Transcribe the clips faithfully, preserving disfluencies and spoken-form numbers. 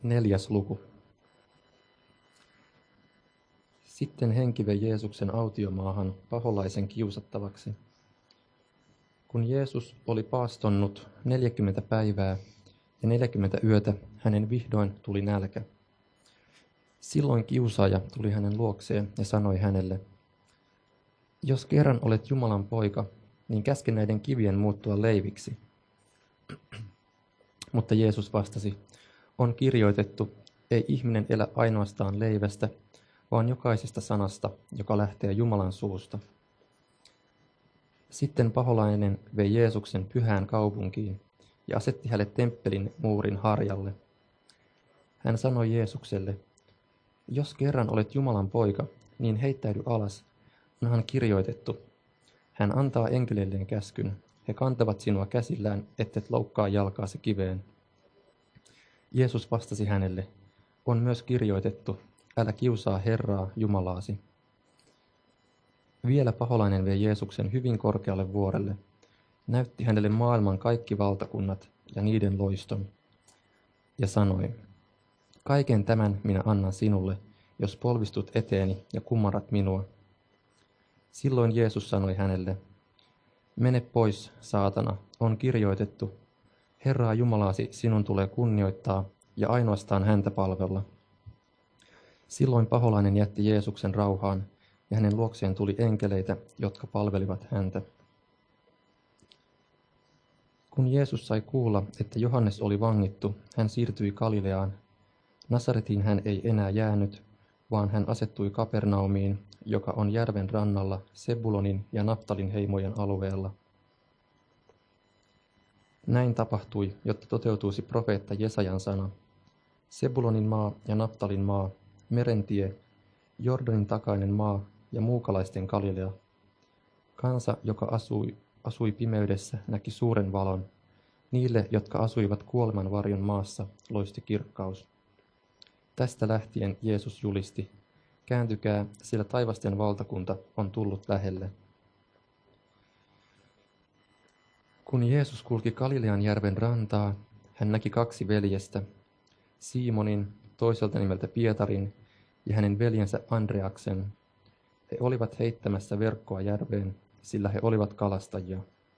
Neljäs luku. Sitten henki vei Jeesuksen autiomaahan paholaisen kiusattavaksi. Kun Jeesus oli paastonnut neljäkymmentä päivää ja neljäkymmentä yötä, hänen vihdoin tuli nälkä. Silloin kiusaaja tuli hänen luokseen ja sanoi hänelle, jos kerran olet Jumalan poika, niin käske näiden kivien muuttua leiviksi. Mutta Jeesus vastasi, on kirjoitettu, ei ihminen elä ainoastaan leivästä, vaan jokaisesta sanasta, joka lähtee Jumalan suusta. Sitten paholainen vei Jeesuksen pyhään kaupunkiin ja asetti hänelle temppelin muurin harjalle. Hän sanoi Jeesukselle, jos kerran olet Jumalan poika, niin heittäydy alas, onhan kirjoitettu. Hän antaa enkeleilleen käskyn, he kantavat sinua käsillään, ettet loukkaa jalkaasi kiveen. Jeesus vastasi hänelle, on myös kirjoitettu, älä kiusaa Herraa Jumalaasi. Vielä paholainen vei Jeesuksen hyvin korkealle vuorelle, näytti hänelle maailman kaikki valtakunnat ja niiden loiston, ja sanoi, kaiken tämän minä annan sinulle, jos polvistut eteeni ja kummarat minua. Silloin Jeesus sanoi hänelle, mene pois, saatana, on kirjoitettu, Herraa Jumalaasi sinun tulee kunnioittaa ja ainoastaan häntä palvella. Silloin paholainen jätti Jeesuksen rauhaan, ja hänen luokseen tuli enkeleitä, jotka palvelivat häntä. Kun Jeesus sai kuulla, että Johannes oli vangittu, hän siirtyi Galileaan. Nasaretiin hän ei enää jäänyt, vaan hän asettui Kapernaumiin, joka on järven rannalla Sebulonin ja Naftalin heimojen alueella. Näin tapahtui, jotta toteutuisi profeetta Jesajan sana. Sebulonin maa ja Naftalin maa, merentie, Jordanin takainen maa ja muukalaisten Galilea. Kansa, joka asui, asui pimeydessä, näki suuren valon. Niille, jotka asuivat kuoleman varjon maassa, loisti kirkkaus. Tästä lähtien Jeesus julisti, kääntykää, sillä taivasten valtakunta on tullut lähelle. Kun Jeesus kulki Galilean järven rantaa, hän näki kaksi veljestä, Simonin, toiselta nimeltä Pietarin, ja hänen veljensä Andreaksen. He olivat heittämässä verkkoa järveen, sillä he olivat kalastajia.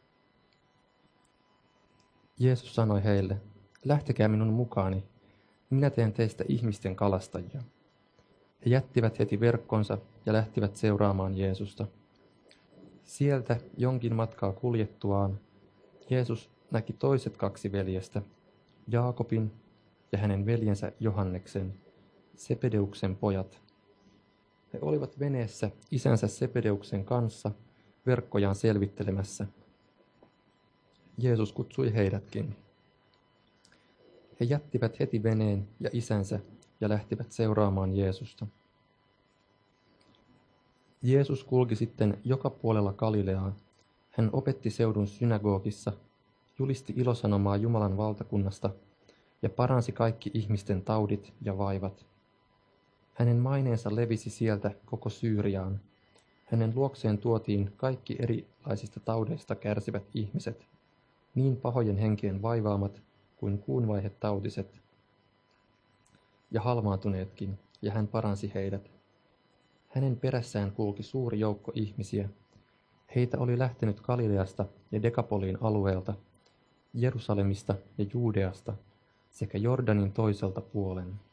Jeesus sanoi heille, lähtekää minun mukaani, minä teen teistä ihmisten kalastajia. He jättivät heti verkkonsa ja lähtivät seuraamaan Jeesusta. Sieltä jonkin matkaa kuljettuaan Jeesus näki toiset kaksi veljestä, Jaakobin ja hänen veljensä Johanneksen, Sepedeuksen pojat. He olivat veneessä isänsä Sepedeuksen kanssa verkkojaan selvittelemässä. Jeesus kutsui heidätkin. He jättivät heti veneen ja isänsä ja lähtivät seuraamaan Jeesusta. Jeesus kulki sitten joka puolella Galileaa. Hän opetti seudun synagogissa, julisti ilosanomaa Jumalan valtakunnasta ja paransi kaikki ihmisten taudit ja vaivat. Hänen maineensa levisi sieltä koko Syyriaan. Hänen luokseen tuotiin kaikki erilaisista taudeista kärsivät ihmiset, niin pahojen henkien vaivaamat kuin kuunvaihetautiset ja halvaantuneetkin, ja hän paransi heidät. Hänen perässään kulki suuri joukko ihmisiä. Heitä oli lähtenyt Galileasta ja Dekapoliin alueelta, Jerusalemista ja Juudeasta sekä Jordanin toiselta puolen.